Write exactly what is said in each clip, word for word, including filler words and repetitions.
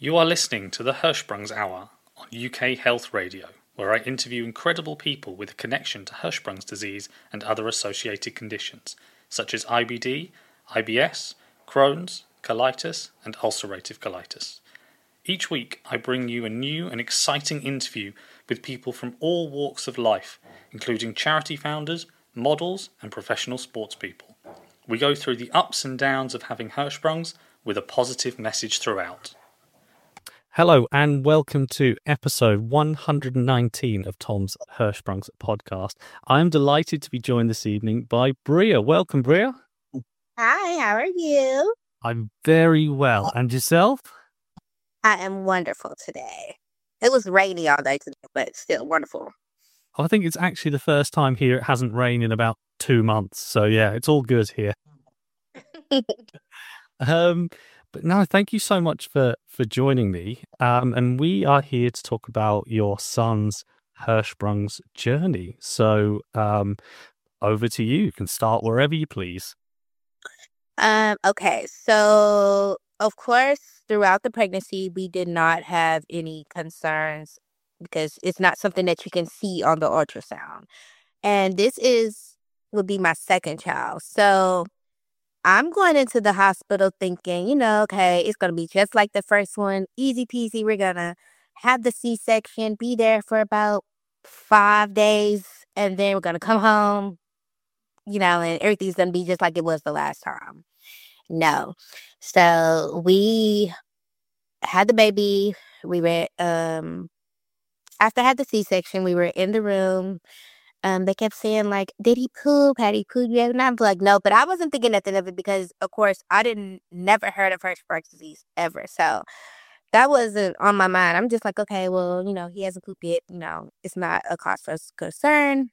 You are listening to the Hirschsprung's Hour on U K Health Radio, where I interview incredible people with a connection to Hirschsprung's disease and other associated conditions, such as I B D, I B S, Crohn's, colitis, and ulcerative colitis. Each week, I bring you a new and exciting interview with people from all walks of life, including charity founders, models, and professional sports people. We go through the ups and downs of having Hirschsprung's with a positive message throughout. Hello and welcome to episode one hundred nineteen of Tom's Hirschsprung's podcast. I'm delighted to be joined this evening by Bria. Welcome, Bria. Hi, how are you? I'm very well. And yourself? I am wonderful today. It was rainy all day today, but still wonderful. I think it's actually the first time here it hasn't rained in about two months. So yeah, it's all good here. um, but no, thank you so much for, for joining me. Um, and we are here to talk about your son's Hirschsprung's journey. So um, over to you. You can start wherever you please. Um, okay, so of course, throughout the pregnancy, we did not have any concerns because it's not something that you can see on the ultrasound. And this is will be my second child. So I'm going into the hospital thinking, you know, okay, it's going to be just like the first one, easy peasy. We're going to have the C-section, be there for about five days, and then we're going to come home, you know, and everything's going to be just like it was the last time. No. So we had the baby. We were, um, after I had the C-section, we were in the room. Um, they kept saying, like, did he poop? Had he pooped yet? And I'm like, no, but I wasn't thinking nothing of it because, of course, I didn't never heard of Hirschsprung's disease ever. So that wasn't on my mind. I'm just like, okay, well, you know, he hasn't pooped yet. You know, it's not a cause for concern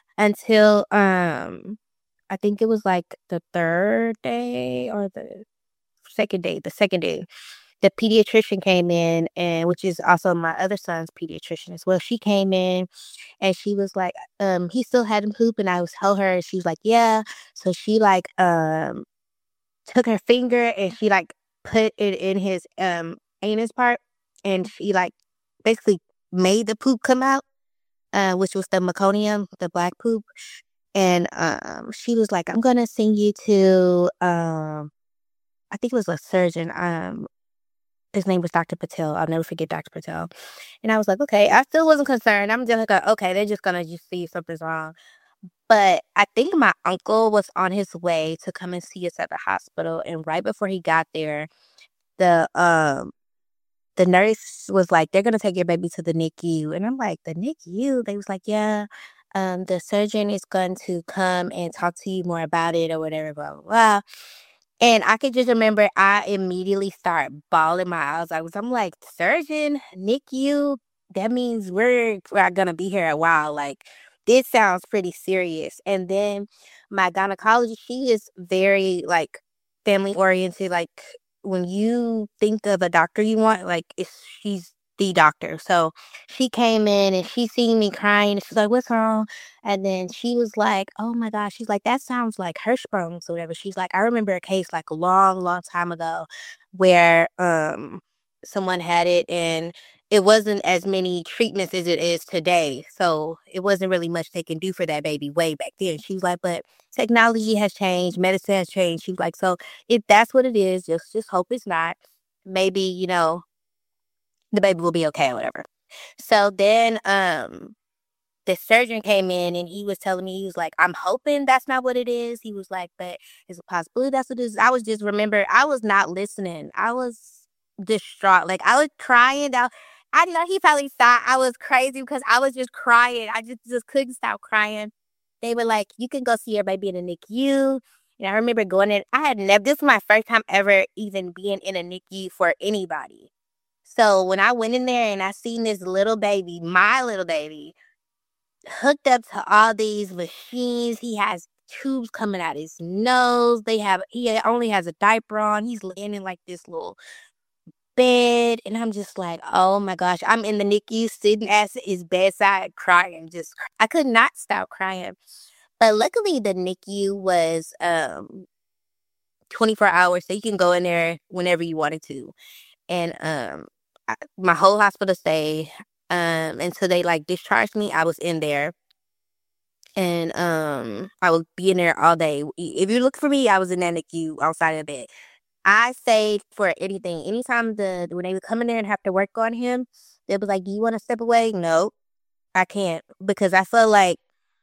until, um, I think it was like the third day or the second day, the second day. The pediatrician came in, and which is also my other son's pediatrician as well. She came in and she was like, um, he still hadn't pooped, and I was tell her, and she was like, yeah. So she like um took her finger and she like put it in his um anus part, and she like basically made the poop come out, uh, which was the meconium, the black poop. And um she was like, I'm gonna send you to um I think it was a surgeon. Um His name was Doctor Patel. I'll never forget Doctor Patel. And I was like, okay, I still wasn't concerned. I'm just like, okay, they're just going to just see if something's wrong. But I think my uncle was on his way to come and see us at the hospital. And right before he got there, the um the nurse was like, they're going to take your baby to the N I C U. And I'm like, the N I C U? They was like, yeah, um, the surgeon is going to come and talk to you more about it or whatever, blah, blah, blah. And I could just remember I immediately start bawling my eyes out. I'm like, surgeon, N I C U, that means we're, we're going to be here a while. Like, this sounds pretty serious. And then my gynecologist, she is very, like, family-oriented. Like, when you think of a doctor you want, like, it's, she's the doctor. So she came in and she seen me crying. And she's like, what's wrong? And then she was like, oh my gosh. She's like, that sounds like Hirschsprung's or whatever. She's like, I remember a case like a long, long time ago where um someone had it and it wasn't as many treatments as it is today. So it wasn't really much they can do for that baby way back then. She was like, but technology has changed, medicine has changed. She was like, so if that's what it is, just just hope it's not. Maybe, you know, the baby will be okay or whatever. So then um the surgeon came in and he was telling me, he was like, I'm hoping that's not what it is. He was like, but it's a possibility that's what it is. I was just, remember, I was not listening. I was distraught. Like, I was crying. I, I know he probably thought I was crazy because I was just crying. I just, just couldn't stop crying. They were like, you can go see your baby in a N I C U. And I remember going in. I had never, this was my first time ever even being in a N I C U for anybody. So when I went in there and I seen this little baby, my little baby, hooked up to all these machines. He has tubes coming out his nose. They have, he only has a diaper on. He's laying in like this little bed. And I'm just like, oh my gosh. I'm in the N I C U sitting at his bedside crying. Just, I could not stop crying. But luckily the N I C U was um twenty-four hours. So you can go in there whenever you wanted to. And um I, my whole hospital stay, um, until they like discharged me, I was in there. And um, I would be in there all day. If you look for me, I was in that N I C U outside of the bed. I stayed for anything. Anytime the when they would come in there and have to work on him, they was like, "Do you want to step away?" No, I can't because I feel like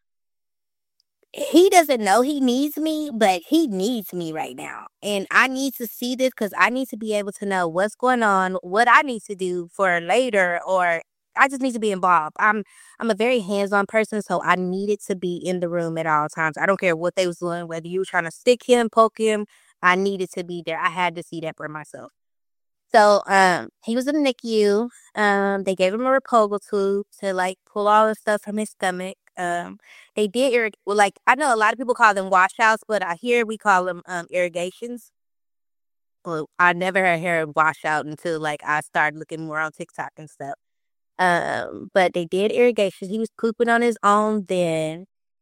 he doesn't know he needs me, but he needs me right now. And I need to see this because I need to be able to know what's going on, what I need to do for later, or I just need to be involved. I'm I'm a very hands-on person, so I needed to be in the room at all times. I don't care what they was doing, whether you were trying to stick him, poke him, I needed to be there. I had to see that for myself. So um he was in the N I C U. Um they gave him a Rapogel tube to like pull all the stuff from his stomach. Um they did irrig- well like I know a lot of people call them washouts, but I hear we call them um irrigations. Well, I never had heard washout until like I started looking more on TikTok and stuff. Um but they did irrigations. He was pooping on his own then.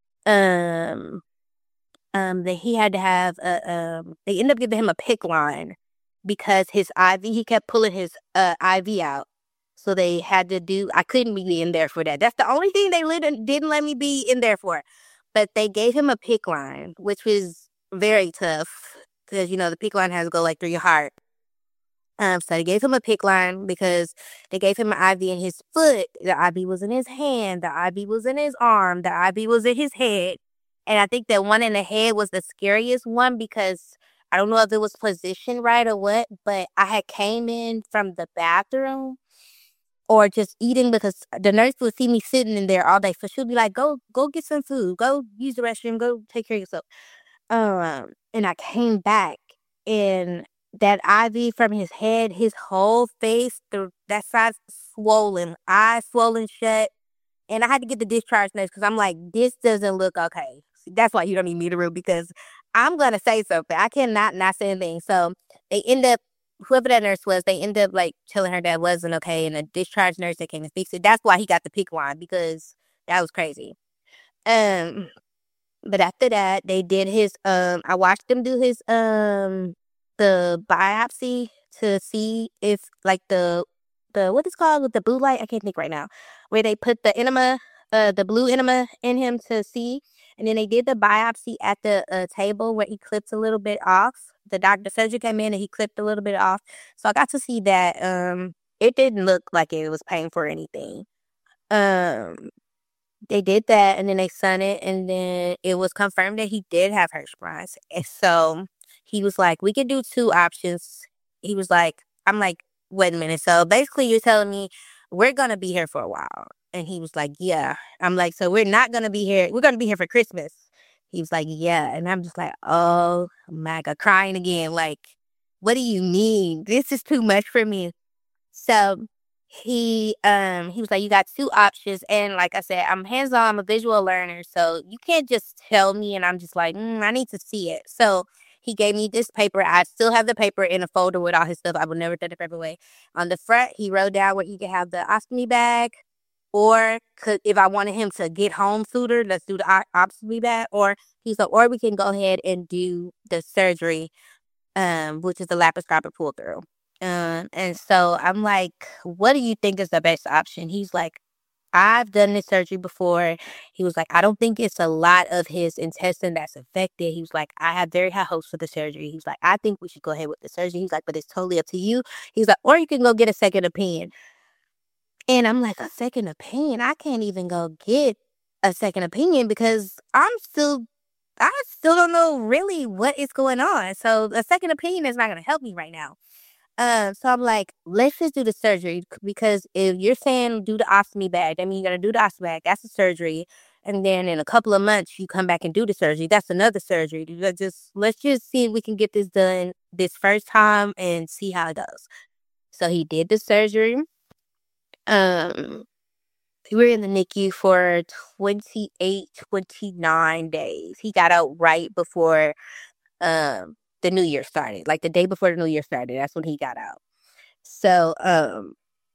Um um that he had to have a um they ended up giving him a pick line because his I V he kept pulling his uh I V out. So they had to do I couldn't be in there for that. That's the only thing they lit- didn't let me be in there for. But they gave him a pick line, which was very tough because you know the pick line has to go like through your heart. Um, so they gave him a pick line because they gave him an I V in his foot. The I V was in his hand. The I V was in his arm. The I V was in his head. And I think that one in the head was the scariest one because I don't know if it was positioned right or what, but I had came in from the bathroom or just eating because the nurse would see me sitting in there all day. So she'll be like, go, go get some food. Go use the restroom. Go take care of yourself. Um, and I came back and that I V from his head, his whole face, the that side swollen, eyes swollen shut. And I had to get the discharge nurse because I'm like, this doesn't look okay. That's why you don't need me to room because I'm gonna say something. I cannot not say anything. So they end up whoever that nurse was, they end up like telling her that wasn't okay, and the discharge nurse that came and fixed it. That's why he got the pick line because that was crazy. Um, but after that, they did his um I watched them do his um the biopsy to see if like the the what is called with the blue light, I can't think right now. Where they put the enema uh the blue enema in him to see. And then they did the biopsy at the uh, table where he clipped a little bit off. The doctor surgeon came in and he clipped a little bit off. So I got to see that. Um it didn't look like it was painful or anything. Um they did that and then they sent it and then it was confirmed that he did have Hirschsprung's. And so he was like, we could do two options. He was like, I'm like, wait a minute. So basically you're telling me we're gonna be here for a while. And he was like, yeah. I'm like, so we're not gonna be here. We're gonna be here for Christmas. He was like, yeah. And I'm just like, oh my God, crying again. Like, what do you mean? This is too much for me. So he um he was like, you got two options, and like I said, I'm hands on. I'm a visual learner, so you can't just tell me, and I'm just like, mm, I need to see it. So he gave me this paper. I still have the paper in a folder with all his stuff. I will never throw the paper away. On the front, he wrote down where he could have the ostomy bag, or could if I wanted him to get home sooner, let's do the o- ostomy bag, or he's like, or we can go ahead and do the surgery um, which is the laparoscopic pull through. Um, and so I'm like, what do you think is the best option? He's like, I've done this surgery before. He was like, I don't think it's a lot of his intestine that's affected. He was like, I have very high hopes for the surgery. He's like, I think we should go ahead with the surgery. He's like, but it's totally up to you. He's like, or you can go get a second opinion. And I'm like, a second opinion? I can't even go get a second opinion because I'm still I still don't know really what is going on. So a second opinion is not going to help me right now. Um, so I'm like, let's just do the surgery c- because if you're saying do the ostomy bag, I mean you're gonna do the ostomy bag. That's the surgery, and then in a couple of months you come back and do the surgery. That's another surgery. Let's just let's just see if we can get this done this first time and see how it goes. So he did the surgery. Um, we were in the N I C U for twenty-eight, twenty-nine days. He got out right before um the new year started. Like the day before the new year started, that's when he got out. So um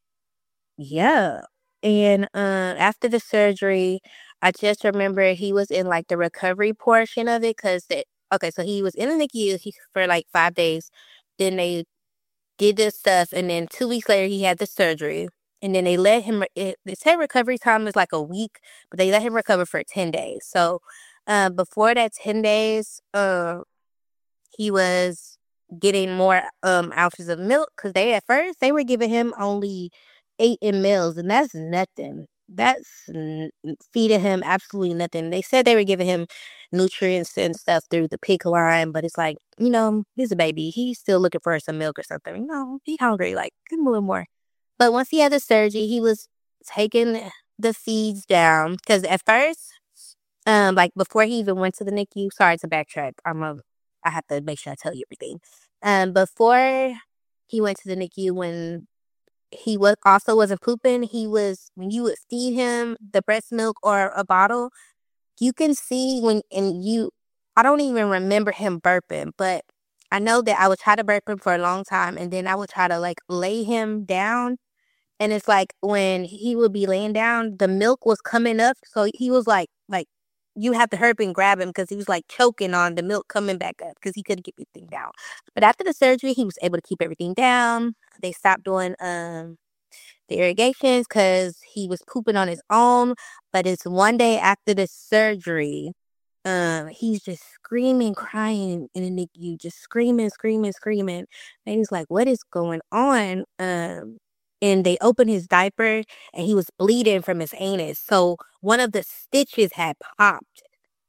yeah. And um after the surgery, I just remember he was in like the recovery portion of it because okay, so he was in the N I C U he, for like five days. Then they did this stuff, and then two weeks later he had the surgery. And then they let him. It, they said recovery time is like a week, but they let him recover for ten days. So, uh, before that ten days, uh, he was getting more um ounces of milk because they at first they were giving him only eight mLs, and that's nothing. That's n- feeding him absolutely nothing. They said they were giving him nutrients and stuff through the pig line, but it's like, you know, he's a baby. He's still looking for some milk or something. You know, he hungry. Like, give him a little more. But once he had the surgery, he was taking the feeds down because at first, um, like before he even went to the N I C U. Sorry to backtrack. I'm a, I have to make sure I tell you everything. Um, before he went to the N I C U, when he was also wasn't pooping, he was when you would feed him the breast milk or a bottle, you can see when and you. I don't even remember him burping, but I know that I would try to burp him for a long time, and then I would try to like lay him down. And it's like when he would be laying down, the milk was coming up. So he was like, like you have to hurry up and grab him because he was like choking on the milk coming back up because he couldn't keep everything down. But after the surgery, he was able to keep everything down. They stopped doing um the irrigations because he was pooping on his own. But it's one day after the surgery, um, he's just screaming, crying in the N I C U, just screaming, screaming, screaming. And he's like, "What is going on?" Um, and they opened his diaper, and he was bleeding from his anus. So one of the stitches had popped.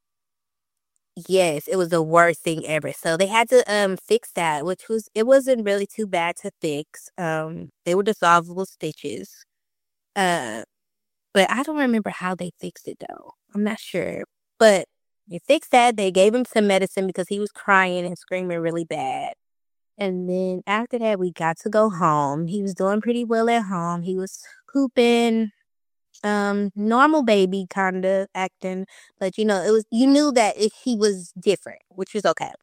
Yes, it was the worst thing ever. So they had to um fix that, which was it wasn't really too bad to fix. Um, they were dissolvable stitches. Uh, but I don't remember how they fixed it though. I'm not sure. But they fixed that. They gave him some medicine because he was crying and screaming really bad. And then after that, we got to go home. He was doing pretty well at home. He was pooping, um, normal baby kind of acting, but you know, it was you knew that it, he was different, which was okay.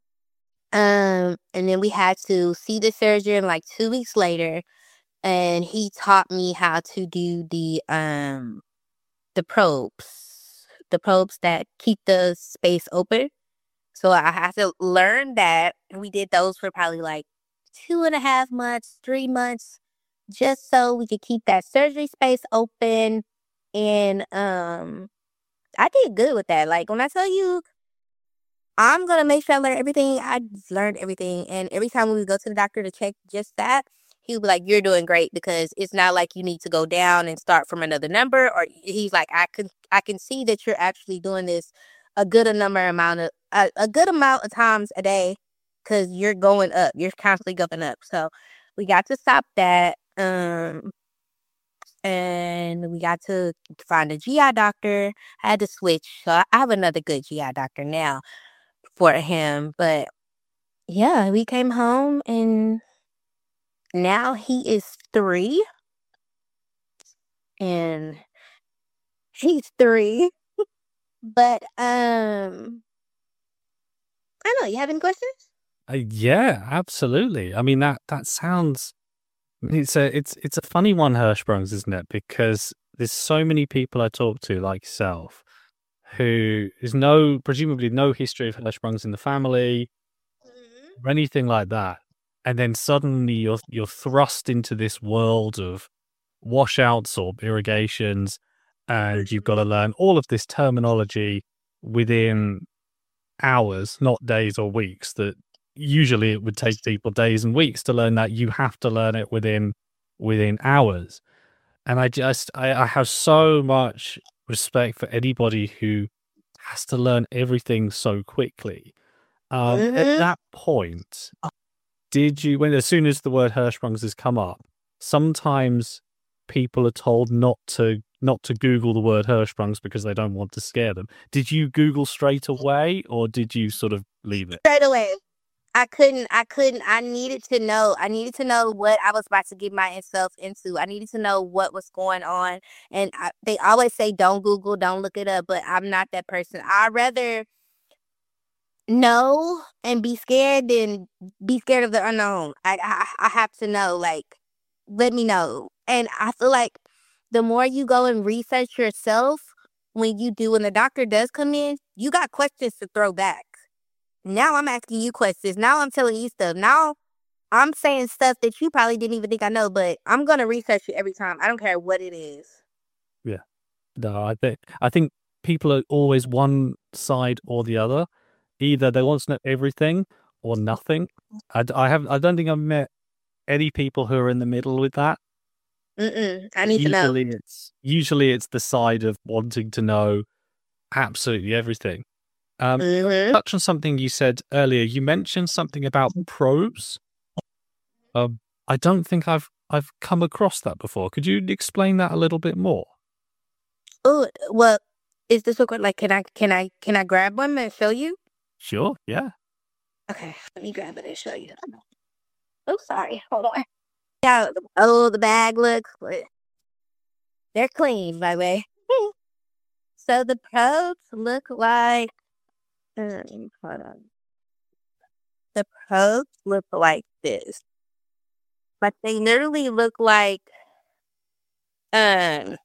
Um, and then we had to see the surgeon like two weeks later, and he taught me how to do the um the probes, the probes that keep the space open. So I had to learn that. And we did those for probably like two and a half months, three months, just so we could keep that surgery space open. And um, I did good with that. Like when I tell you, I'm gonna make sure I learn everything. I just learned everything, and every time we would go to the doctor to check just that, he would be like, "You're doing great," because it's not like you need to go down and start from another number. Or he's like, "I can I can see that you're actually doing this a good number amount of a, a good amount of times a day, because you're going up. You're constantly going up." So we got to stop that. Um, and we got to find a G I doctor. I had to switch, so I have another good G I doctor now for him. But yeah, we came home and now he is three and he's three. But um I don't know, you have any questions? Uh, yeah, absolutely. I mean that that sounds. It's a it's it's a funny one, Hirschsprungs, isn't it? Because there's so many people I talk to, like yourself, who is no presumably no history of Hirschsprungs in the family Mhm. or anything like that, and then suddenly you're you're thrust into this world of washouts or irrigations, and you've got to learn all of this terminology within hours, not days or weeks. That usually it would take people days and weeks to learn that. You have to learn it within within hours. And I just I, I have so much respect for anybody who has to learn everything so quickly. Um, at Mhm. that point, did you when as soon as the word Hirschsprungs has come up, sometimes people are told not to not to Google the word Hirschsprungs because they don't want to scare them. Did you Google straight away, or did you sort of leave it? Straight away. I couldn't I couldn't I needed to know. I needed to know what I was about to get myself into. I needed to know what was going on. And I, they always say don't Google, don't look it up, but I'm not that person. I'd rather know and be scared than be scared of the unknown. I, I I have to know. Like, let me know. And I feel like the more you go and research yourself, when you do, when the doctor does come in, you got questions to throw back. Now I'm asking you questions. Now I'm telling you stuff. Now I'm saying stuff that you probably didn't even think I know, but I'm gonna research it every time. I don't care what it is. Yeah. No, I think I think people are always one side or the other. Either they want to know everything or nothing. I, d- I have I don't think I've met any people who are in the middle with that. Mm-mm. I need to know. Usually it's usually it's the side of wanting to know absolutely everything. Um, hmm touch on something you said earlier. You mentioned something about probes. Um, I don't think I've I've come across that before. Could you explain that a little bit more? Oh, well, is this record like? Can I can I can I grab one and show you? Sure. Yeah. Okay, let me grab it and show you. Oh, sorry. Hold on. Yeah. Oh, the bag looks. They're clean, by the way. So the probes look like. Um, hold on. The probes look like this, but they literally look like um,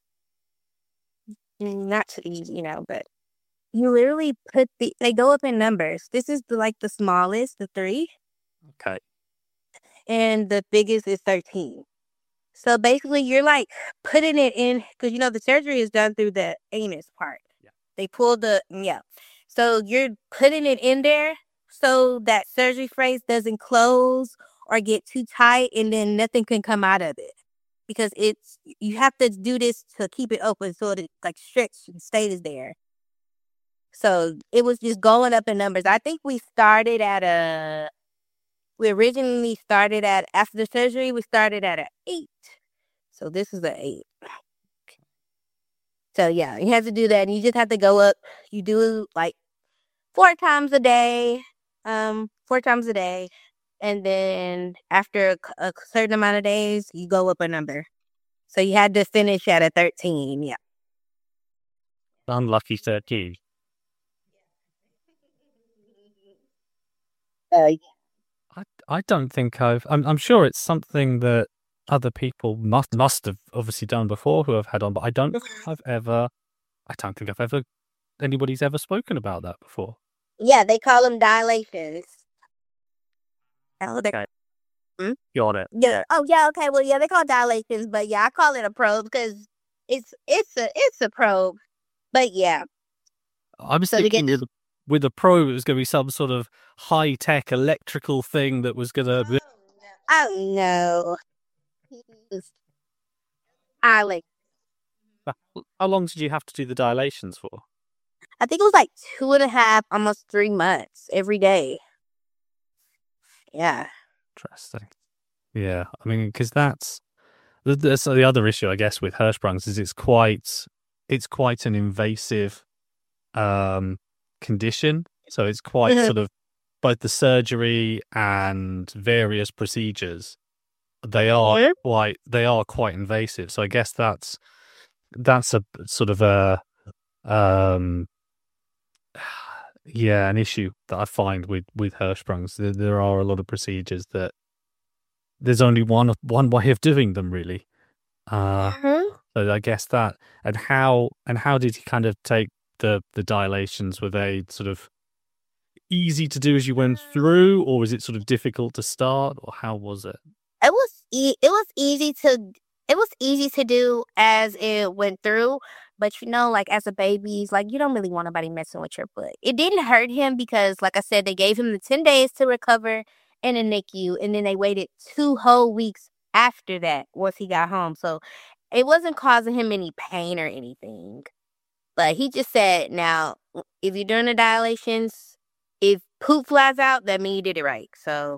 not to easy, you know, but you literally put the. They go up in numbers. This is the like the smallest, the three, Okay. and the biggest is thirteen. So basically, you're like putting it in because you know the surgery is done through the anus part. Yeah. They pull the yeah. So you're putting it in there so that surgery phrase doesn't close or get too tight, and then nothing can come out of it because it's you have to do this to keep it open so it like stretch and stays there. So it was just going up in numbers. I think we started at a we originally started at after the surgery we started at an eight. So this is an eight. So yeah, you have to do that, and you just have to go up. You do like four times a day, um, four times a day, and then after a, c- a certain amount of days, you go up a number. So you had to finish at a thirteen. Yeah. Unlucky thirteen. Uh, I I don't think I've. I'm I'm sure it's something that other people must must have obviously done before who have had on, but I don't think I've ever. I don't think I've ever anybody's ever spoken about that before. yeah, they call them dilations. Oh, they Okay. Hmm? Got it. Yeah. Oh, yeah. Okay. Well, yeah, they call it dilations, but yeah, I call it a probe because it's it's a it's a probe. But yeah, I was so to get thinking with, with a probe, it was going to be some sort of high tech electrical thing that was going to. oh no, I like How long did you have to do the dilations for? I think it was like two and a half, almost three months every day. Yeah. Interesting. Yeah, I mean, because that's the, the so the other issue, I guess, with Hirschsprung's is it's quite it's quite an invasive um condition. So it's quite Mhm. sort of both the surgery and various procedures. They are Mhm. quite they are quite invasive. So I guess that's that's a sort of a um yeah an issue that I find with with Hirschsprung's. There, there are a lot of procedures that there's only one one way of doing them really. Uh, Mhm. so I guess that and how and how did you kind of take the the dilations? Were they sort of easy to do as you went through, or was it sort of difficult to start, or how was it? It was e- it was easy to it was easy to do as it went through, but you know, like as a baby, like you don't really want nobody messing with your foot. It didn't hurt him because, like I said, they gave him the ten days to recover in a N I C U, and then they waited two whole weeks after that once he got home. So it wasn't causing him any pain or anything. But he just said, now, if you're doing the dilations, if poop flies out, that means you did it right. So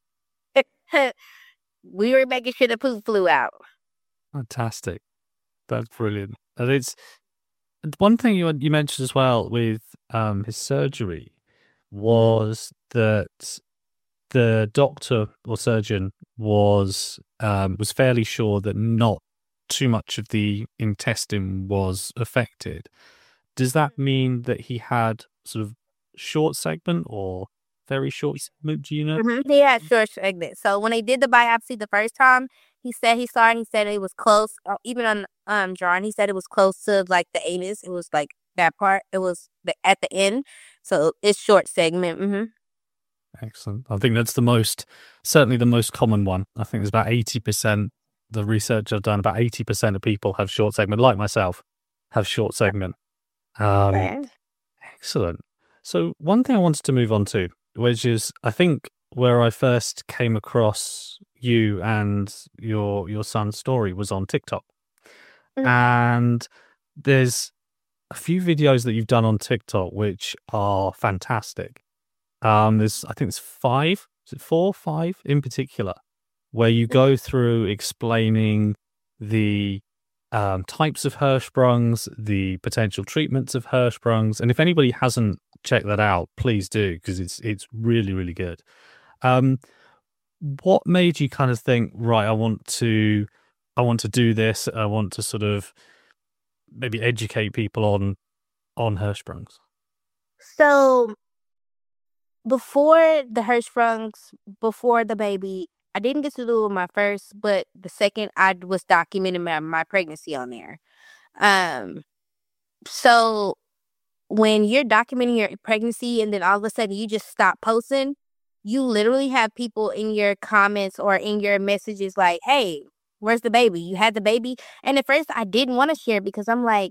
we were making sure the poop flew out. Fantastic, that's brilliant. And it's one thing you you mentioned as well with um his surgery was that the doctor or surgeon was um was fairly sure that not too much of the intestine was affected. Does that mean that he had sort of short segment or very short segment? Do you know? Mm-hmm. He had short segment. So when they did the biopsy the first time, he said he saw it. He said it was close. Uh, even on um drawing, he said it was close to like the anus. It was like that part. It was the, at the end. So it's short segment. Mm-hmm. Excellent. I think that's the most, certainly the most common one. I think there's about eighty percent, the research I've done, about eighty percent of people have short segment, like myself, have short segment. Um, Right. excellent. So one thing I wanted to move on to, which is, I think, where I first came across you and your your son's story was on TikTok. Mhm. And there's a few videos that you've done on TikTok which are fantastic. Um, there's, I think it's five, is it four, five in particular, where you go through explaining the um, types of Hirschsprungs, the potential treatments of Hirschsprungs, and if anybody hasn't checked that out, please do, because it's it's really really good. Um, what made you kind of think, right, I want to, I want to do this. I want to sort of maybe educate people on on Hirschsprungs? So before the Hirschsprungs, before the baby, I didn't get to do it my first, but the second I was documenting my, my pregnancy on there. Um, so when you're documenting your pregnancy and then all of a sudden you just stop posting, you literally have people in your comments or in your messages like, hey, where's the baby? You had the baby? And at first I didn't want to share because I'm like,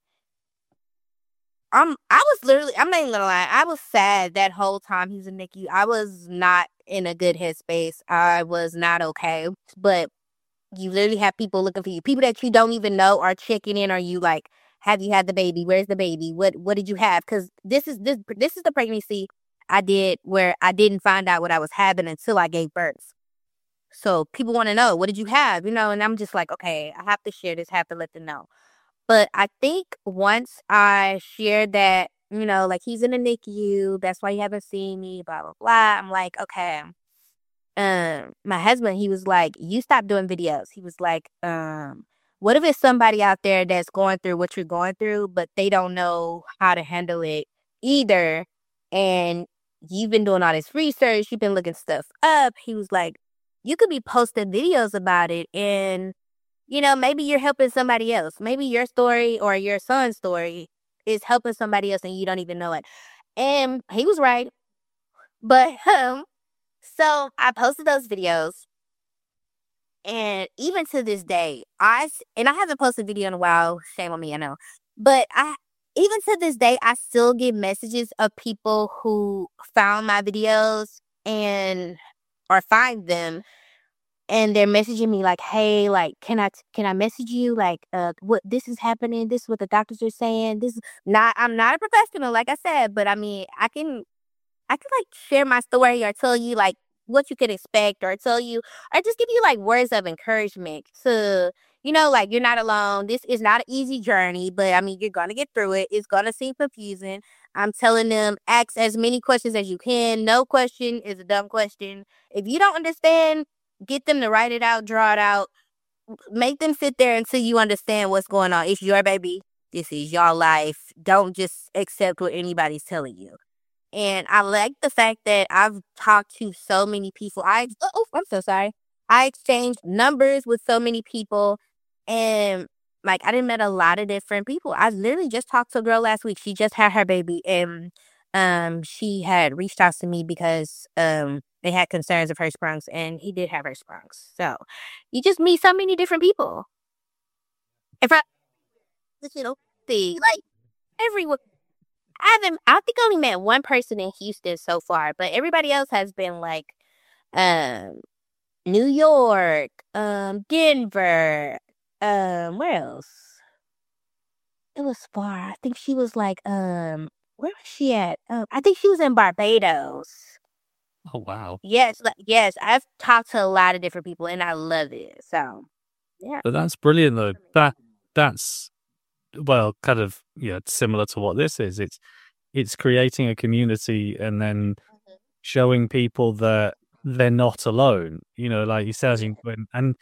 I'm, I was literally, I'm not even gonna lie, I was sad that whole time he was in N I C U. I was not in a good headspace. I was not okay. But you literally have people looking for you. People that you don't even know are checking in. Are you like, have you had the baby? Where's the baby? What what did you have? Because this is this this is the pregnancy I did where I didn't find out what I was having until I gave birth. So people want to know, what did you have? You know, and I'm just like, okay, I have to share this, have to let them know. But I think once I shared that, you know, like he's in the N I C U, that's why you haven't seen me, blah, blah, blah. I'm like, okay. Um, my husband, he was like, you stop doing videos. He was like, um, what if it's somebody out there that's going through what you're going through, but they don't know how to handle it either? And you've been doing all this research, you've been looking stuff up. He was like, you could be posting videos about it and, you know, maybe you're helping somebody else. Maybe your story or your son's story is helping somebody else and you don't even know it. And he was right. But um, so I posted those videos. And even to this day, I, and I haven't posted a video in a while. Shame on me, I know. But I, even to this day, I still get messages of people who found my videos and, or find them. And they're messaging me like, hey, like, can I, can I message you? Like, uh, what, this is happening. This is what the doctors are saying. This is not, I'm not a professional, like I said, but I mean, I can, I can like share my story or tell you like what you could expect or tell you, or just give you like words of encouragement to, you know, like you're not alone. This is not an easy journey, but I mean, you're going to get through it. It's going to seem confusing. I'm telling them, ask as many questions as you can. No question is a dumb question. If you don't understand, get them to write it out, draw it out, make them sit there until you understand what's going on. It's your baby. This is your life. Don't just accept what anybody's telling you. And I like the fact that I've talked to so many people. I oh, I'm so sorry. I exchanged numbers with so many people, and like I didn't met a lot of different people. I literally just talked to a girl last week. She just had her baby, and um, she had reached out to me because um they had concerns of Hirschsprungs, and he did have Hirschsprungs. So you just meet so many different people. And from you know, see like everyone. I haven't. I think I only met one person in Houston so far, but everybody else has been like, um, New York, um, Denver, um, where else? It was far. I think she was like, um, where was she at? Um, I think she was in Barbados. Oh, wow. Yes, like, yes. I've talked to a lot of different people, and I love it. So, yeah. But that's brilliant, though. That that's well, kind of yeah, similar to what this is. It's it's creating a community and then showing people that they're not alone. You know, like you said, and and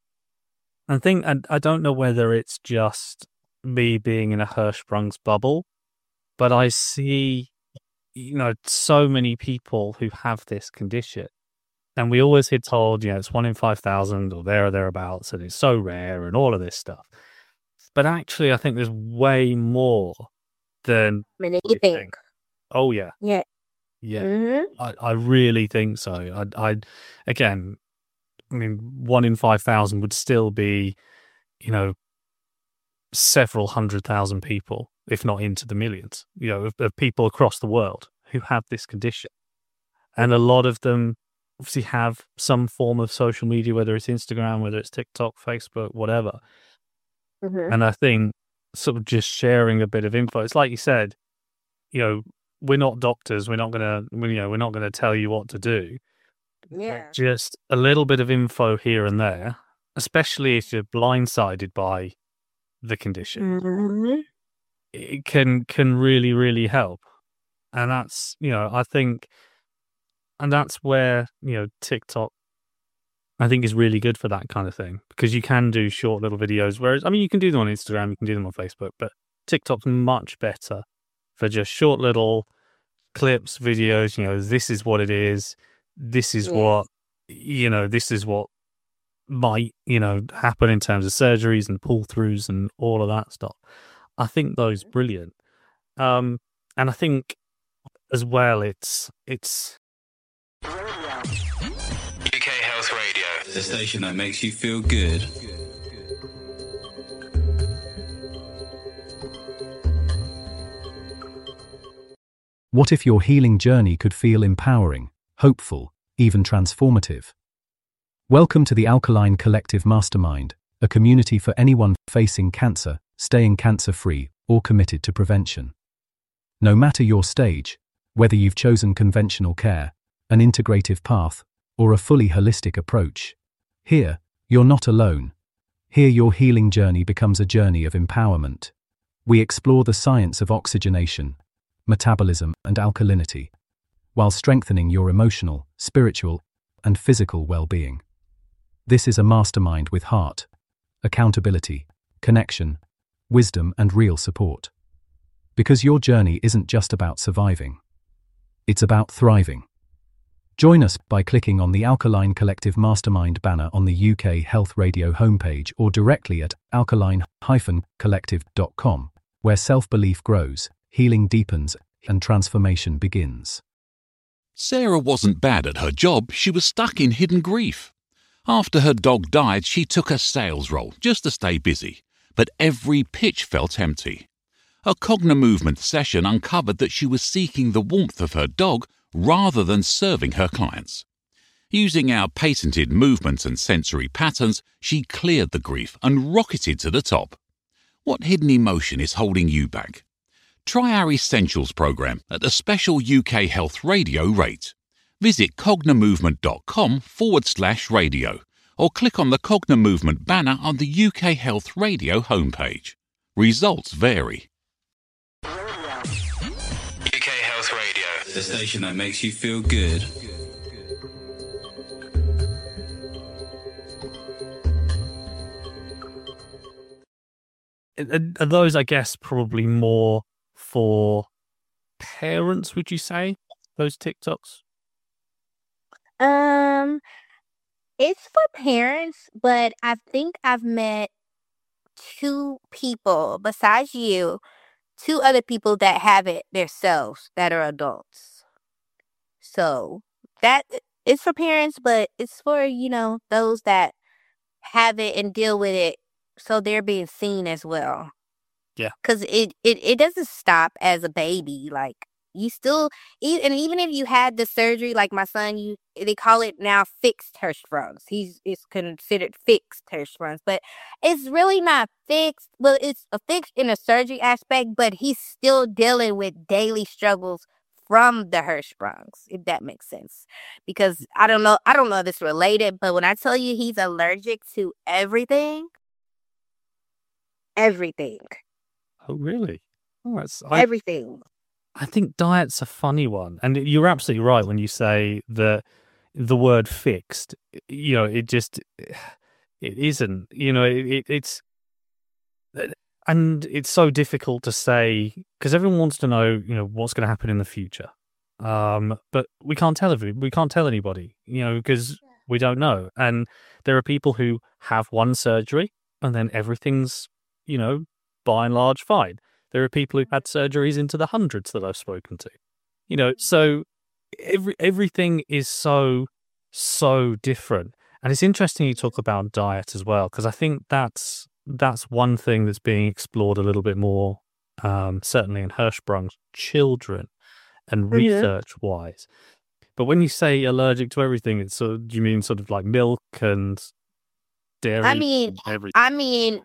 I think and I don't know whether it's just me being in a Hirschsprung's bubble, but I see, you know, so many people who have this condition. And we always get told, you know, it's one in five thousand or there or thereabouts, and it's so rare and all of this stuff. But actually, I think there's way more than I mean, you you think. think. Oh, yeah. Yeah. Yeah, Mm-hmm. I, I really think so. I, I, again, I mean, one in five thousand would still be, you know, several hundred thousand people, if not into the millions, you know, of, of people across the world who have this condition. And a lot of them obviously have some form of social media, whether it's Instagram, whether it's TikTok, Facebook, whatever. Mm-hmm. And I think sort of just sharing a bit of info, it's like you said, you know, we're not doctors. We're not going to, you know, we're not going to tell you what to do. Yeah. Just a little bit of info here and there, especially if you're blindsided by the condition, Mm-hmm. it can can really, really help. And that's, you know, I think, and that's where, you know, TikTok, I think, is really good for that kind of thing, because you can do short little videos. Whereas, I mean, you can do them on Instagram, you can do them on Facebook, but TikTok's much better for just short little clips, videos. You know, this is what it is. This is Yeah. what, you know, this is what might, you know, happen in terms of surgeries and pull throughs and all of that stuff. I think those brilliant. Um, and I think as well, it's, it's, U K Health Radio, the station that makes you feel good. What if your healing journey could feel empowering, hopeful, even transformative? Welcome to the Alkaline Collective Mastermind, a community for anyone facing cancer, staying cancer-free, or committed to prevention. No matter your stage, whether you've chosen conventional care, an integrative path, or a fully holistic approach, here, you're not alone. Here your healing journey becomes a journey of empowerment. We explore the science of oxygenation, metabolism, and alkalinity, while strengthening your emotional, spiritual, and physical well-being. This is a mastermind with heart, accountability, connection, wisdom, and real support. Because your journey isn't just about surviving. It's about thriving. Join us by clicking on the Alkaline Collective Mastermind banner on the U K Health Radio homepage or directly at alkaline dash collective dot com, where self-belief grows, healing deepens, and transformation begins. Sarah wasn't bad at her job, she was stuck in hidden grief. After her dog died, she took a sales role just to stay busy, but every pitch felt empty. A Cognimovement session uncovered that she was seeking the warmth of her dog rather than serving her clients. Using our patented movements and sensory patterns, she cleared the grief and rocketed to the top. What hidden emotion is holding you back? Try our Essentials program at a special U K Health Radio rate. Visit cognimovement.com forward slash radio or click on the Cognimovement banner on the U K Health Radio homepage. Results vary. U K Health Radio, the station that makes you feel good. are those, I guess, probably more for parents, would you say, those TikToks? Um, it's for parents, but I think I've met two people besides you, two other people that have it themselves that are adults. So that it's for parents, but it's for, you know, those that have it and deal with it, so they're being seen as well. Yeah. Because it, it, it doesn't stop as a baby. Like, you still, e- and even if you had the surgery, like my son, you they call it now fixed Hirschsprungs. He's it's considered fixed Hirschsprungs, but it's really not fixed. Well, it's a fixed in a surgery aspect, but he's still dealing with daily struggles from the Hirschsprungs, if that makes sense. Because I don't know, I don't know if it's related, but when I tell you he's allergic to everything, everything, Oh, really? Oh, that's, I, everything. I think diet's a funny one. And you're absolutely right when you say that the word fixed, you know, it just, it isn't, you know, it, it, it's, and it's so difficult to say because everyone wants to know, you know, what's going to happen in the future. Um, but we can't tell every, we can't tell anybody, you know, because we don't know. And there are people who have one surgery and then everything's, you know, by and large fine. There are people who've had surgeries into the hundreds that I've spoken to, you know, so every everything is so so different. And it's interesting you talk about diet as well, because I think that's that's one thing that's being explored a little bit more, um, certainly in Hirschsprung's children and Mhm. research wise. But when you say allergic to everything, it's sort of, do you mean sort of like milk and dairy? I mean, and everything? I mean,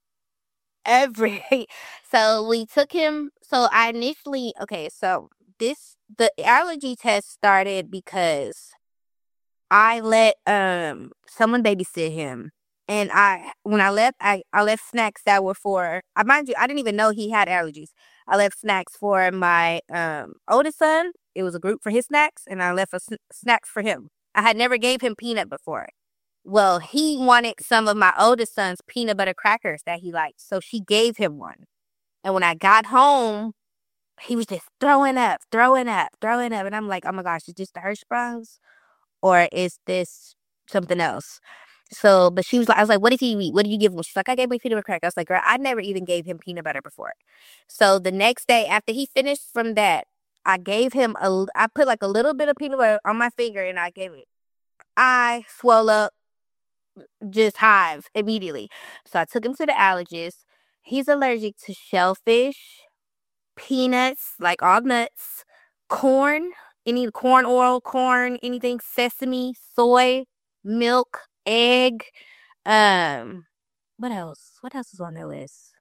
every. So we took him. So I initially, okay, so this, the allergy test started because I let um someone babysit him. And I, when I left, I, I left snacks that were for, I mind you, I didn't even know he had allergies. I left snacks for my um oldest son. It was a group for his snacks, and I left a sn- snacks for him. I had never gave him peanut before. Well, he wanted some of my oldest son's peanut butter crackers that he liked, so she gave him one. And when I got home, he was just throwing up, throwing up, throwing up, and I'm like, oh my gosh, is this the Hirschsprungs, or is this something else? So, but she was like, I was like, what did he eat? What did you give him? She's like, I gave him peanut butter cracker. I was like, girl, I never even gave him peanut butter before. So the next day after he finished from that, I gave him a, I put like a little bit of peanut butter on my finger and I gave it. I swelled up, just hive immediately. So I took him to the allergist. He's allergic to shellfish, peanuts, like all nuts, corn, any corn oil, corn, anything, sesame, soy, milk, egg. Um, what else? What else is on their list?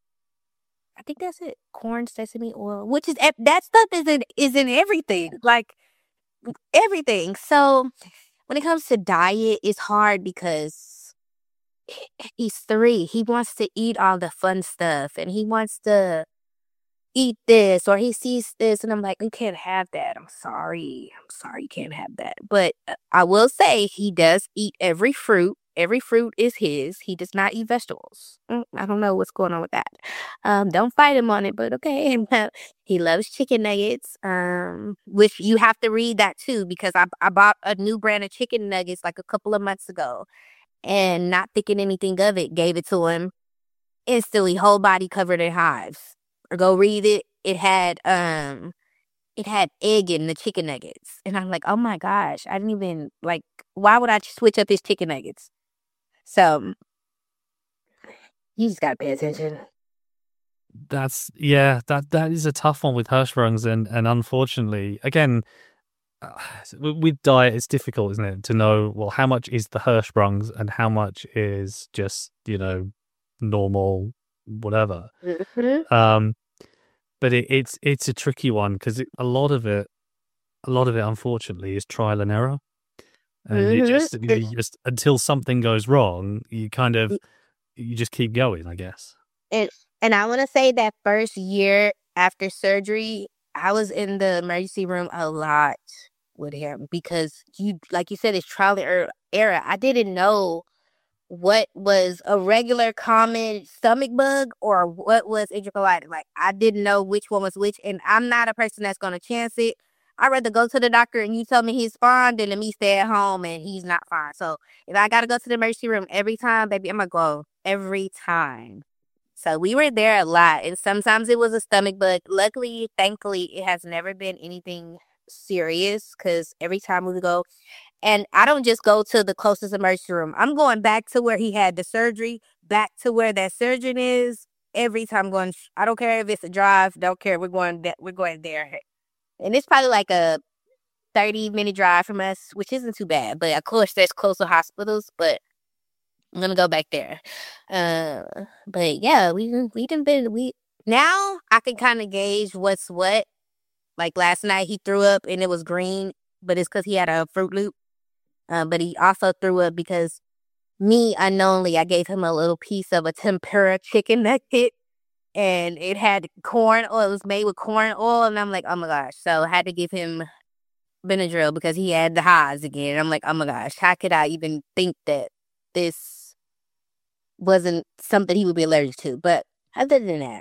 I think that's it. Corn, sesame oil, which is ev- that stuff is in is in everything, like everything. So when it comes to diet, it's hard because he's three. He wants to eat all the fun stuff, and he wants to eat this, or he sees this, and I'm like, you can't have that. I'm sorry. I'm sorry you can't have that. But uh, I will say he does eat every fruit. Every fruit is his. He does not eat vegetables. Mm, I don't know what's going on with that. Um, don't fight him on it, but okay. He loves chicken nuggets, um, which you have to read that too, because I, I bought a new brand of chicken nuggets like a couple of months ago, and not thinking anything of it, gave it to him. Instantly, whole body covered in hives. Or go read it. It had um, it had egg in the chicken nuggets, and I'm like, oh my gosh, I didn't even like. Why would I switch up his chicken nuggets? So you just gotta pay attention. That's yeah, that that is a tough one with Hirschsprungs, and and unfortunately, again, uh, with diet, it's difficult, isn't it, to know, well, how much is the Hirschsprungs and how much is just, you know, normal whatever. Mhm. Um, but it, it's it's a tricky one because a lot of it, a lot of it, unfortunately, is trial and error, and you Mhm. just you just until something goes wrong, you kind of you just keep going, I guess. And and I want to say that first year after surgery, I was in the emergency room a lot with him because you, like you said, it's trial and er- error. I didn't know what was a regular common stomach bug or what was enterocolitis. Like, I didn't know which one was which, and I'm not a person that's gonna chance it. I'd rather go to the doctor and you tell me he's fine than to me stay at home and he's not fine. So if I gotta go to the emergency room every time, baby, I'm gonna go every time. So we were there a lot, and sometimes it was a stomach bug. Luckily, thankfully, it has never been anything serious because every time we would go, and I don't just go to the closest emergency room. I'm going back to where he had the surgery, back to where that surgeon is. Every time I'm going, I don't care if it's a drive, don't care. We're going, th- we're going there, and it's probably like a thirty minute drive from us, which isn't too bad. But of course, there's closer hospitals, but I'm gonna go back there. Uh, but yeah, we we done been we now I can kind of gauge what's what. Like last night, he threw up and it was green, but it's because he had a Fruit Loop. Uh, but he also threw up because me unknowingly I gave him a little piece of a tempura chicken nugget, and it had corn oil. It was made with corn oil, and I'm like, oh my gosh! So I had to give him Benadryl because he had the highs again. I'm like, oh my gosh, how could I even think that this wasn't something he would be allergic to? But other than that,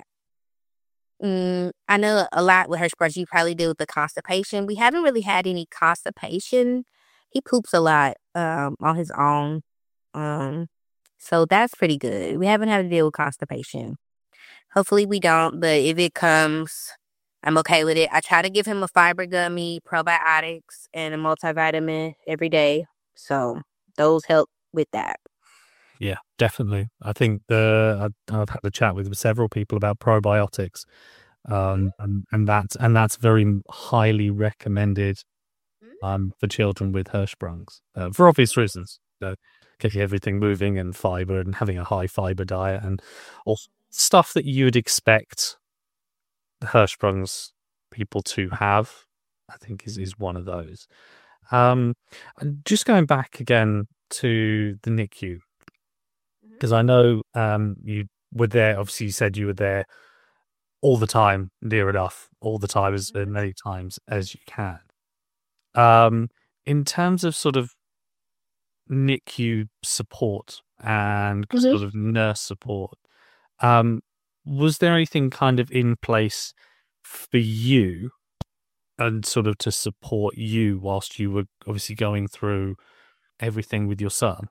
mm, I know a lot with Hirschsprung. You probably deal with the constipation. We haven't really had any constipation. He poops a lot um, on his own. Um, so that's pretty good. We haven't had to deal with constipation. Hopefully we don't, but if it comes, I'm okay with it. I try to give him a fiber gummy, probiotics, and a multivitamin every day. So those help with that. Yeah, definitely. I think the I, I've had a chat with several people about probiotics, um, and and that's and that's very highly recommended um, for children with Hirschsprung's uh, for obvious reasons. So, getting everything moving and fiber and having a high fiber diet and all stuff that you would expect the Hirschsprung's people to have, I think is is one of those. Um, and just going back again to the N I C U. Because I know um, you were there, obviously you said you were there all the time, near enough, all the time, as uh, many times as you can. Um, in terms of sort of N I C U support and Mhm. sort of nurse support, um, was there anything kind of in place for you and sort of to support you whilst you were obviously going through everything with your son?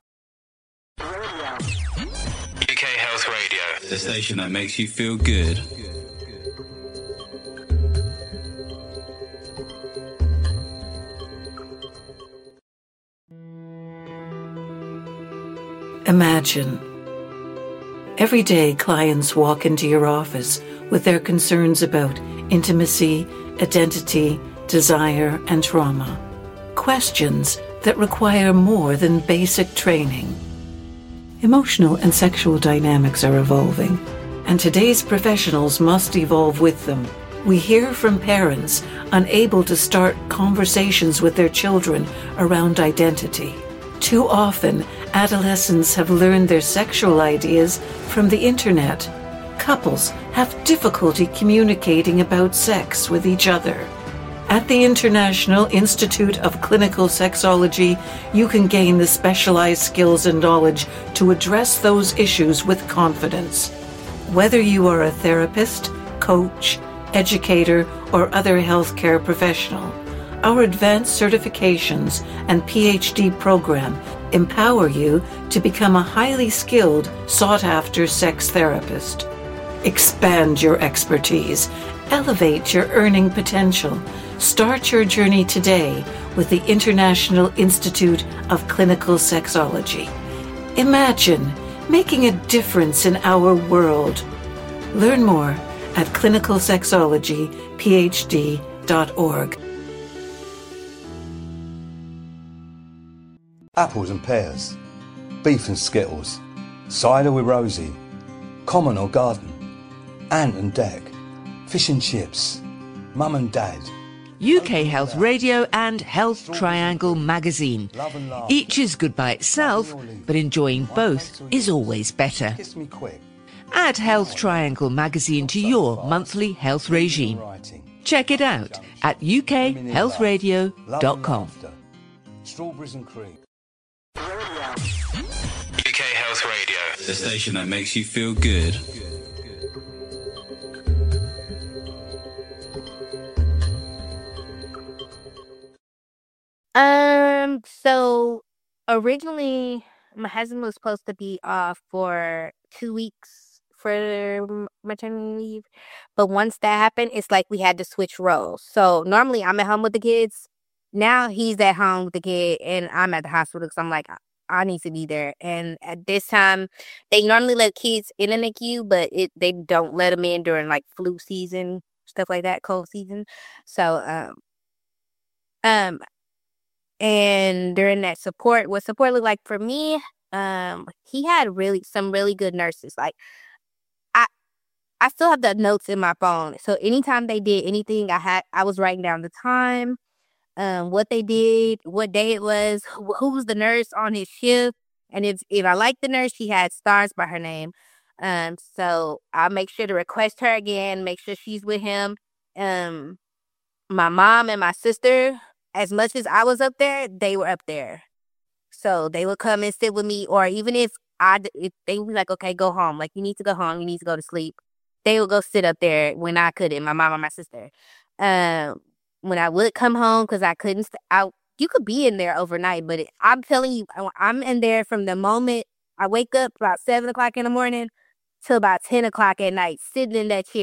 U K Health Radio, the station that makes you feel good. Imagine. Every day, clients walk into your office with their concerns about intimacy, identity, desire, and trauma. Questions that require more than basic training. Emotional and sexual dynamics are evolving, and today's professionals must evolve with them. We hear from parents unable to start conversations with their children around identity. Too often, adolescents have learned their sexual ideas from the internet. Couples have difficulty communicating about sex with each other. At the International Institute of Clinical Sexology, you can gain the specialized skills and knowledge to address those issues with confidence. Whether you are a therapist, coach, educator, or other healthcare professional, our advanced certifications and P H D program empower you to become a highly skilled, sought-after sex therapist. Expand your expertise, elevate your earning potential. Start your journey today with the International Institute of Clinical Sexology. Imagine making a difference in our world. Learn more at clinical sexology p h d dot org. Apples and pears, beef and skittles, cider with Rosie, common or garden, ant and deck, fish and chips, mum and dad. U K Health Radio and Health Triangle magazine. Each is good by itself, but enjoying both is always better. Kiss me quick. Add Health Triangle magazine to your monthly health regime. Check it out at u k health radio dot com. Strawberries and cream. U K Health Radio, the station that makes you feel good. Um, so originally my husband was supposed to be off for two weeks for m- maternity leave, but once that happened, it's like we had to switch roles. So normally I'm at home with the kids. Now he's at home with the kid, and I'm at the hospital because I'm like, I I need to be there. And at this time, they normally let kids in the N I C U, but it they don't let them in during like flu season, stuff like that, cold season. So um um and during that support, what support looked like for me, um, he had really some really good nurses. Like I I still have the notes in my phone. So anytime they did anything, I had I was writing down the time, um, what they did, what day it was, who, who was the nurse on his shift, and if if I liked the nurse, she had stars by her name. Um, so I'll make sure to request her again, make sure she's with him. Um, my mom and my sister, as much as I was up there, they were up there. So they would come and sit with me, or even if I, d- if they would be like, okay, go home. Like, you need to go home. You need to go to sleep. They would go sit up there when I couldn't, my mom and my sister. Um, when I would come home, because I couldn't, st- I, you could be in there overnight, but it, I'm telling you, I- I'm in there from the moment I wake up about seven o'clock in the morning till about ten o'clock at night, sitting in that chair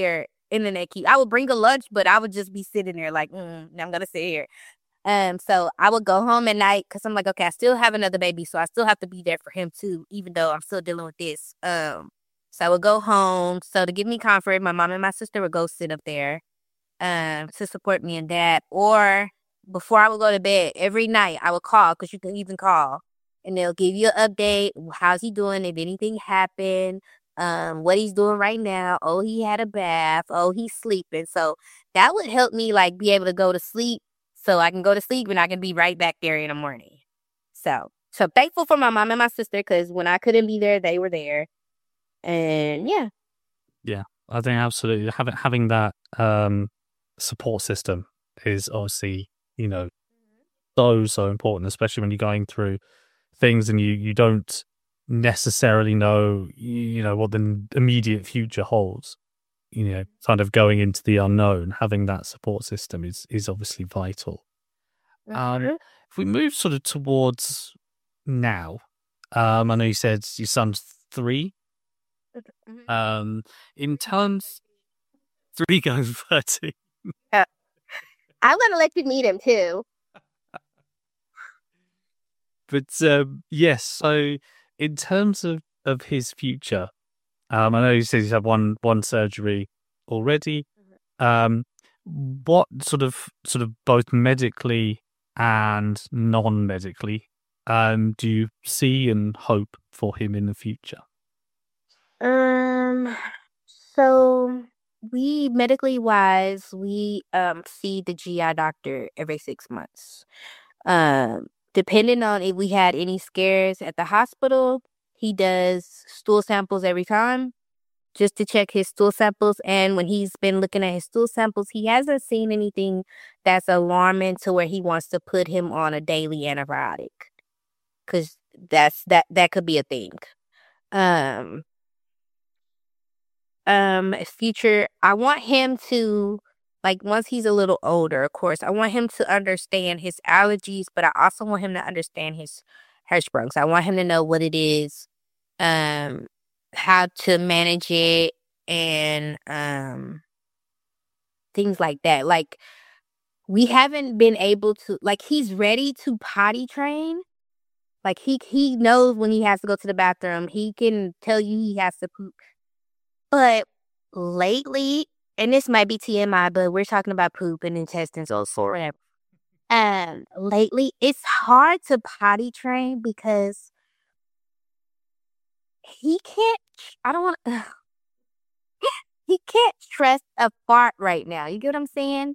internet queue. I would bring a lunch, but I would just be sitting there like, mm, I'm gonna sit here. Um, so I would go home at night because I'm like, okay, I still have another baby, so I still have to be there for him too, even though I'm still dealing with this. Um, so I would go home. So to give me comfort, my mom and my sister would go sit up there, um, to support me in that. Or before I would go to bed, every night I would call because you can even call, and they'll give you an update. How's he doing? If anything happened, um, what he's doing right now. Oh, he had a bath. Oh, he's sleeping. So that would help me like be able to go to sleep. So I can go to sleep and I can be right back there in the morning. So, so thankful for my mom and my sister because when I couldn't be there, they were there. And yeah. Yeah, I think absolutely having having that um, support system is obviously, you know, so so important, especially when you're going through things and you you don't necessarily know, you know, what the immediate future holds. You know, kind of going into the unknown, having that support system is is obviously vital. Um, if we move sort of towards now, um, I know you said your son's three. Um, in terms, three going thirty. Uh, I'm gonna let you meet him too. But um, yes, so in terms of, of his future, um, I know you said he's had one one surgery already. Um, what sort of sort of both medically and non-medically um, do you see and hope for him in the future? Um, so we medically wise, we um see the G I doctor every six months. Um, depending on if we had any scares at the hospital, he does stool samples every time just to check his stool samples. And when he's been looking at his stool samples, he hasn't seen anything that's alarming to where he wants to put him on a daily antibiotic. Cause that's that that could be a thing. Um um future I want him to, like, once he's a little older, of course, I want him to understand his allergies, but I also want him to understand his Hirschsprung's. I want him to know what it is, um, how to manage it, and um, things like that. Like, we haven't been able to, like, he's ready to potty train. Like, he he knows when he has to go to the bathroom. He can tell you he has to poop. But lately, and this might be T M I, but we're talking about poop and intestines or whatever. Um, lately, it's hard to potty train because he can't, I don't want to, he can't trust a fart right now. You get what I'm saying?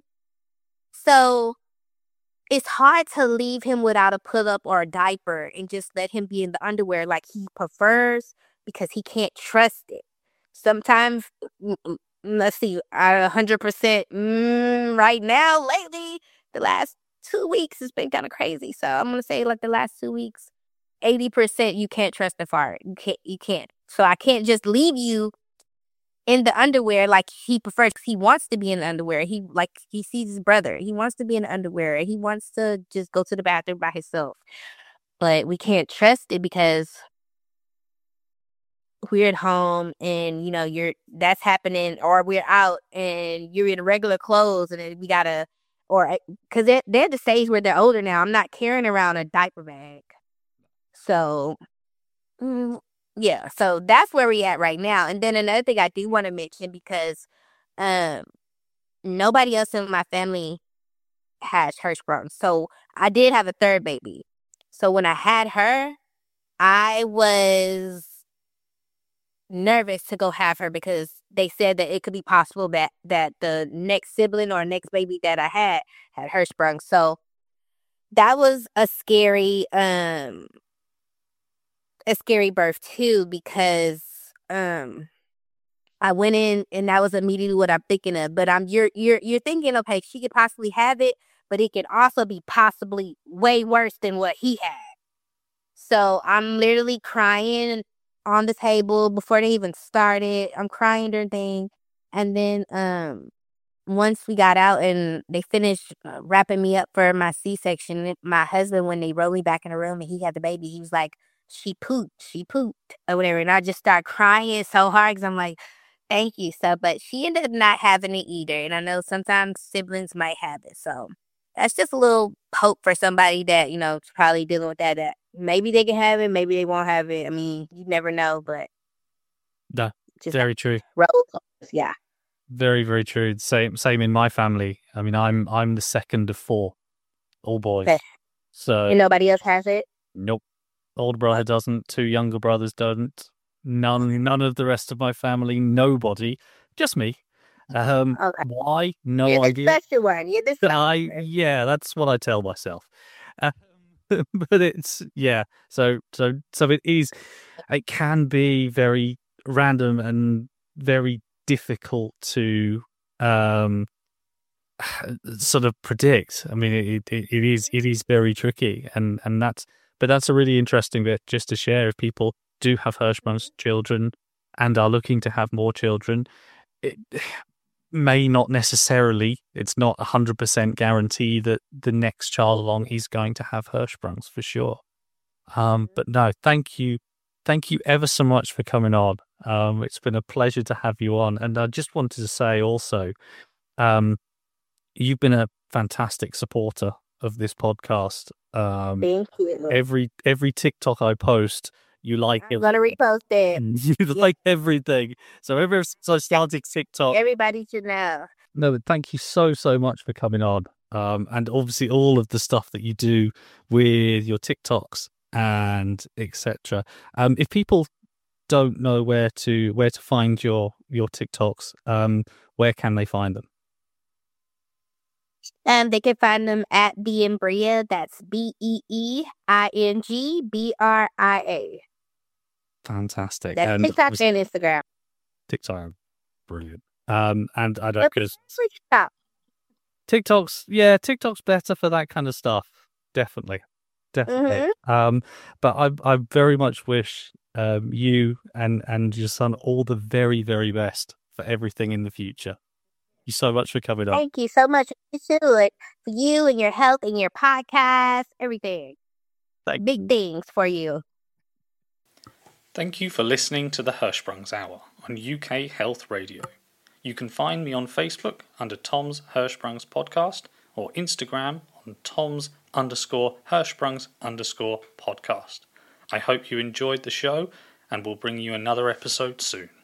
So it's hard to leave him without a pull-up or a diaper and just let him be in the underwear like he prefers because he can't trust it. Sometimes, mm, mm, let's see, I one hundred percent mm, right now, lately, the last two weeks has been kind of crazy. So I'm going to say like the last two weeks, eighty percent you can't trust the fart. You can't, you can't. So I can't just leave you in the underwear like he prefers. He wants to be in the underwear. He, like, he sees his brother. He wants to be in the underwear. He wants to just go to the bathroom by himself. But we can't trust it because we're at home and, you know, you're that's happening, or we're out and you're in regular clothes and then we gotta, or because they're, they're at the stage where they're older now. I'm not carrying around a diaper bag. So, mm, yeah, so that's where we at right now. And then another thing I do want to mention, because um, nobody else in my family has Hirschsprung. So I did have a third baby. So when I had her, I was nervous to go have her because they said that it could be possible that, that the next sibling or next baby that I had had Hirschsprung. So that was a scary, um, a scary birth too, because um, I went in and that was immediately what I'm thinking of. But I'm you're you're you're thinking, okay, she could possibly have it, but it could also be possibly way worse than what he had. So I'm literally crying on the table before they even started. I'm crying during thing. And then um, once we got out and they finished uh, wrapping me up for my C-section, my husband, when they rolled me back in the room and he had the baby, he was like, she pooped, she pooped, or whatever. And I just started crying so hard because I'm like, Thank you. So, but she ended up not having it either. And I know sometimes siblings might have it. So that's just a little hope for somebody that, you know, is probably dealing with that, that maybe they can have it, maybe they won't have it. I mean, you never know, but No, just very true. roll close. Yeah. Very, very true. Same, same in my family. I mean, I'm I'm the second of four, all boys. Okay. So And nobody else has it? nope, older brother doesn't. Two younger brothers don't. None, none of the rest of my family. Nobody, just me. Um, Okay. why? No You're the idea. special one. You're the special I one. yeah, that's what I tell myself. Uh, but it's yeah. So so so it is. It can be very random and very difficult to um sort of predict. I mean, it, it it is it is very tricky, and and that's but that's a really interesting bit just to share. If people do have Hirschsprung's children and are looking to have more children, it may not necessarily. It's not a hundred percent guarantee that the next child along is going to have Hirschsprung's for sure. Um, but no, thank you, thank you ever so much for coming on. Um, it's been a pleasure to have you on, and I just wanted to say also, um, you've been a fantastic supporter of this podcast. Um, Thank you. every every TikTok I post, you like I'm going to repost it. you like everything. So ever since I started TikTok, Everybody should know. no, but thank you so so much for coming on. Um, and obviously all of the stuff that you do with your TikToks and et cetera. Um, if people don't know where to where to find your your TikToks, um, where can they find them? Um, they can find them at Beeingbria. That's B E E I N G B R I A. Fantastic. That's and TikTok was- and Instagram. TikTok, brilliant. Um, and I don't But because please stop. TikTok's yeah, TikTok's better for that kind of stuff. Definitely, definitely. Mhm. Um, but I I very much wish um you and and your son all the very very best for everything in the future. Thank you so much for coming on. Thank you so much. You too, like, for you and your health and your podcast, everything. Thank Big things for you. Thank you for listening to the Hirschsprungs Hour on U K Health Radio. You can find me on Facebook under Tom's Hirschsprungs Podcast or Instagram on Tom's underscore Hirschsprungs underscore podcast. I hope you enjoyed the show and will bring you another episode soon.